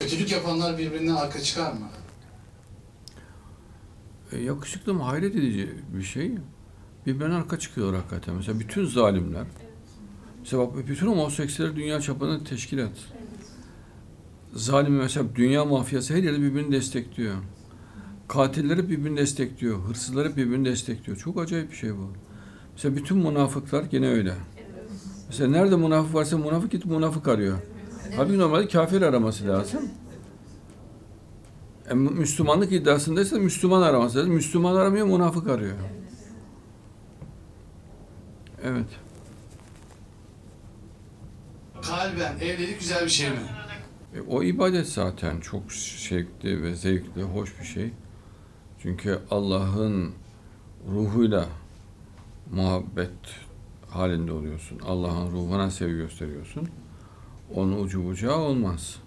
Kötülük yapanlar birbirinden arka çıkar mı? Yakışıklı mı? Hayret edici bir şey. Birbirine arka çıkıyorlar hakikaten. Mesela bütün zalimler, mesela bak, bütün homoseksüeller dünya çapında teşkil et. Zalim mesela dünya mafyası her yerde birbirini destekliyor. Katilleri birbirini destekliyor. Hırsızları birbirini destekliyor. Çok acayip bir şey bu. Mesela bütün münafıklar gene öyle. Mesela nerede münafık varsa münafık git münafık arıyor. Halbuki normalde kafir araması lazım. Müslümanlık iddiasındaysa Müslüman araması lazım. Müslüman aramıyor, münafık arıyor. Evet. Kalben evlilik güzel bir şey mi? O ibadet zaten çok şevkli ve zevkli, hoş bir şey. Çünkü Allah'ın ruhuyla muhabbet halinde oluyorsun. Allah'ın ruhuna sevgi gösteriyorsun. Onun ucu bucağı olmaz.